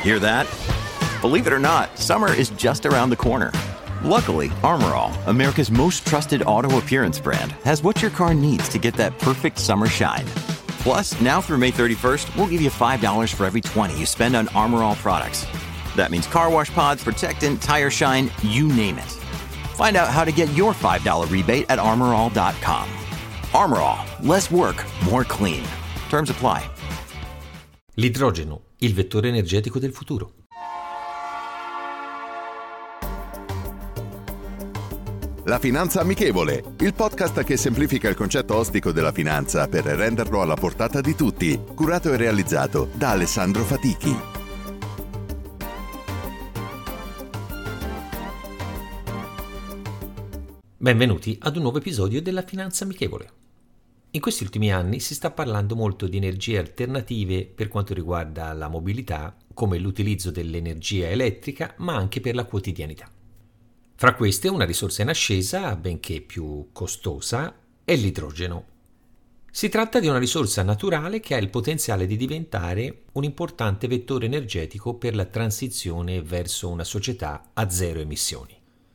Hear that? Believe it or not, summer is just around the corner. Luckily, Armor All, America's most trusted auto appearance brand, has what your car needs to get that perfect summer shine. Plus, now through May 31st, we'll give you $5 for every $20 you spend on Armor All products. That means car wash pods, protectant, tire shine, you name it. Find out how to get your $5 rebate at armorall.com. Armor All, less work, more clean. Terms apply. L'idrogeno, il vettore energetico del futuro. La Finanza Amichevole, il podcast che semplifica il concetto ostico della finanza per renderlo alla portata di tutti, curato e realizzato da Alessandro Fatichi. Benvenuti ad un nuovo episodio della Finanza Amichevole. In questi ultimi anni si sta parlando molto di energie alternative per quanto riguarda la mobilità, come l'utilizzo dell'energia elettrica, ma anche per la quotidianità. Fra queste una risorsa in ascesa, benché più costosa, è l'idrogeno. Si tratta di una risorsa naturale che ha il potenziale di diventare un importante vettore energetico per la transizione verso una società a zero emissioni.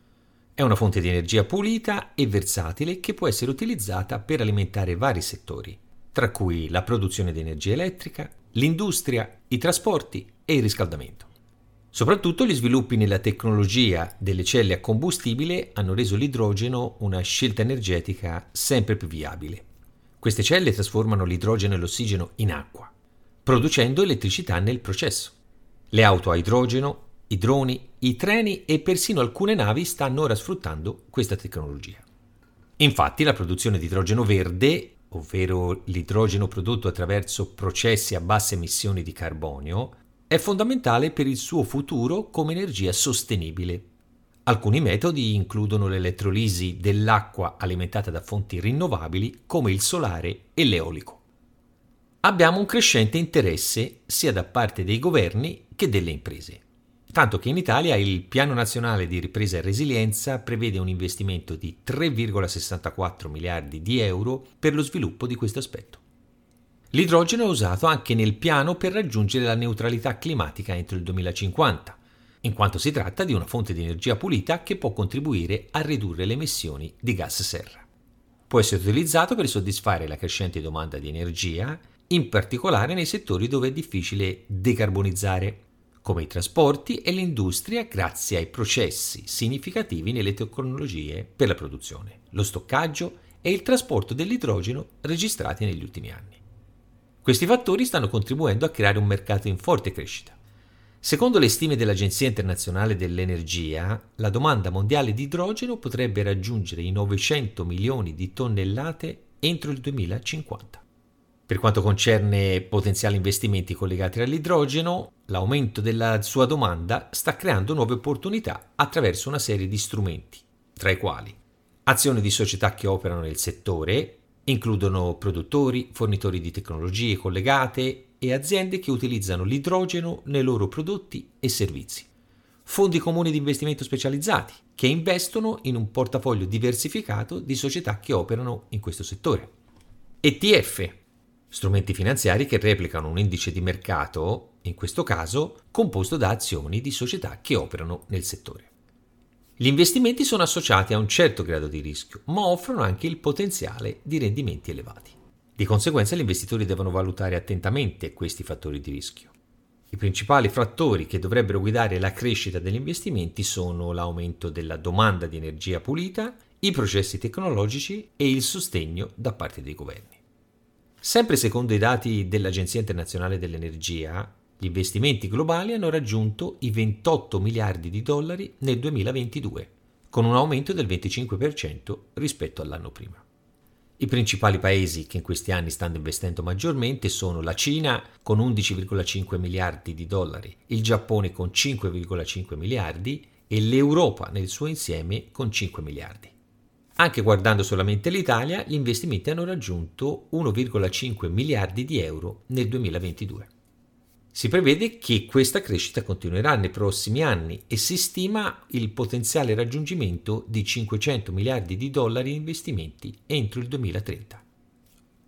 È una fonte di energia pulita e versatile che può essere utilizzata per alimentare vari settori, tra cui la produzione di energia elettrica, l'industria, i trasporti e il riscaldamento. Soprattutto gli sviluppi nella tecnologia delle celle a combustibile hanno reso l'idrogeno una scelta energetica sempre più viabile. Queste celle trasformano l'idrogeno e l'ossigeno in acqua, producendo elettricità nel processo. Le auto a idrogeno, i droni, i treni e persino alcune navi stanno ora sfruttando questa tecnologia. Infatti la produzione di idrogeno verde, ovvero l'idrogeno prodotto attraverso processi a basse emissioni di carbonio, è fondamentale per il suo futuro come energia sostenibile. Alcuni metodi includono l'elettrolisi dell'acqua alimentata da fonti rinnovabili come il solare e l'eolico. Abbiamo un crescente interesse sia da parte dei governi che delle imprese, tanto che in Italia il Piano Nazionale di Ripresa e Resilienza prevede un investimento di 3,64 miliardi di euro per lo sviluppo di questo aspetto. L'idrogeno è usato anche nel piano per raggiungere la neutralità climatica entro il 2050, in quanto si tratta di una fonte di energia pulita che può contribuire a ridurre le emissioni di gas serra. Può essere utilizzato per soddisfare la crescente domanda di energia, in particolare nei settori dove è difficile decarbonizzare, come i trasporti e l'industria, grazie ai processi significativi nelle tecnologie per la produzione, lo stoccaggio e il trasporto dell'idrogeno registrati negli ultimi anni. Questi fattori stanno contribuendo a creare un mercato in forte crescita. Secondo le stime dell'Agenzia Internazionale dell'Energia, la domanda mondiale di idrogeno potrebbe raggiungere i 900 milioni di tonnellate entro il 2050. Per quanto concerne potenziali investimenti collegati all'idrogeno, l'aumento della sua domanda sta creando nuove opportunità attraverso una serie di strumenti, tra i quali azioni di società che operano nel settore, includono produttori, fornitori di tecnologie collegate e aziende che utilizzano l'idrogeno nei loro prodotti e servizi. Fondi comuni di investimento specializzati che investono in un portafoglio diversificato di società che operano in questo settore. ETF, strumenti finanziari che replicano un indice di mercato, in questo caso composto da azioni di società che operano nel settore. Gli investimenti sono associati a un certo grado di rischio, ma offrono anche il potenziale di rendimenti elevati. Di conseguenza, gli investitori devono valutare attentamente questi fattori di rischio. I principali fattori che dovrebbero guidare la crescita degli investimenti sono l'aumento della domanda di energia pulita, i processi tecnologici e il sostegno da parte dei governi. Sempre secondo i dati dell'Agenzia Internazionale dell'Energia, gli investimenti globali hanno raggiunto i 28 miliardi di dollari nel 2022, con un aumento del 25% rispetto all'anno prima. I principali paesi che in questi anni stanno investendo maggiormente sono la Cina con 11,5 miliardi di dollari, il Giappone con 5,5 miliardi e l'Europa nel suo insieme con 5 miliardi. Anche guardando solamente l'Italia, gli investimenti hanno raggiunto 1,5 miliardi di euro nel 2022. Si prevede che questa crescita continuerà nei prossimi anni e si stima il potenziale raggiungimento di 500 miliardi di dollari in investimenti entro il 2030.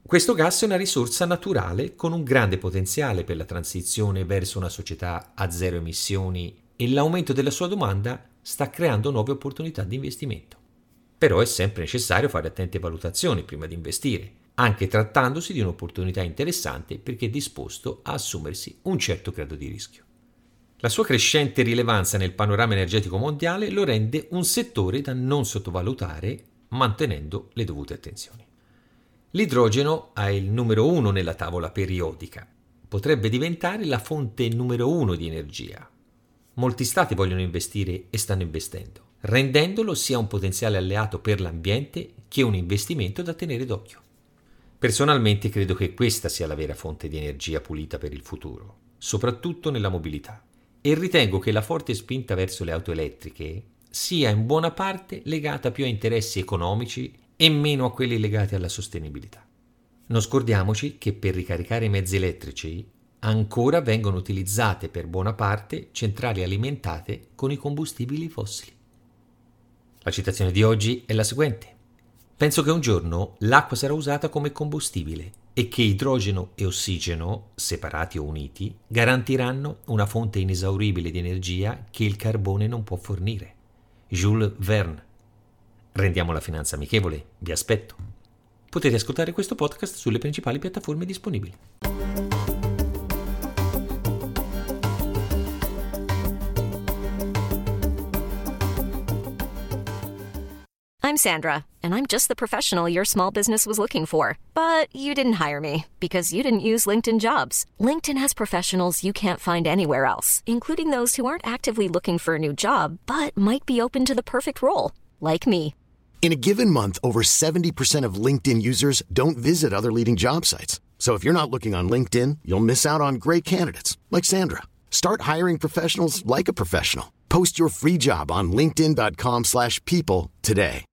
Questo gas è una risorsa naturale con un grande potenziale per la transizione verso una società a zero emissioni e l'aumento della sua domanda sta creando nuove opportunità di investimento. Però è sempre necessario fare attente valutazioni prima di investire, anche trattandosi di un'opportunità interessante perché è disposto a assumersi un certo grado di rischio. La sua crescente rilevanza nel panorama energetico mondiale lo rende un settore da non sottovalutare, mantenendo le dovute attenzioni. L'idrogeno ha il numero 1 nella tavola periodica. Potrebbe diventare la fonte numero 1 di energia. Molti stati vogliono investire e stanno investendo, rendendolo sia un potenziale alleato per l'ambiente che un investimento da tenere d'occhio. Personalmente credo che questa sia la vera fonte di energia pulita per il futuro, soprattutto nella mobilità, e ritengo che la forte spinta verso le auto elettriche sia in buona parte legata più a interessi economici e meno a quelli legati alla sostenibilità. Non scordiamoci che per ricaricare i mezzi elettrici ancora vengono utilizzate per buona parte centrali alimentate con i combustibili fossili. La citazione di oggi è la seguente. Penso che un giorno l'acqua sarà usata come combustibile e che idrogeno e ossigeno, separati o uniti, garantiranno una fonte inesauribile di energia che il carbone non può fornire. Jules Verne. Rendiamo la finanza amichevole, vi aspetto. Potete ascoltare questo podcast sulle principali piattaforme disponibili. I'm Sandra, and I'm just the professional your small business was looking for. But you didn't hire me because you didn't use LinkedIn Jobs. LinkedIn has professionals you can't find anywhere else, including those who aren't actively looking for a new job, but might be open to the perfect role, like me. In a given month, over 70% of LinkedIn users don't visit other leading job sites. So if you're not looking on LinkedIn, you'll miss out on great candidates like Sandra. Start hiring professionals like a professional. Post your free job on linkedin.com/people today.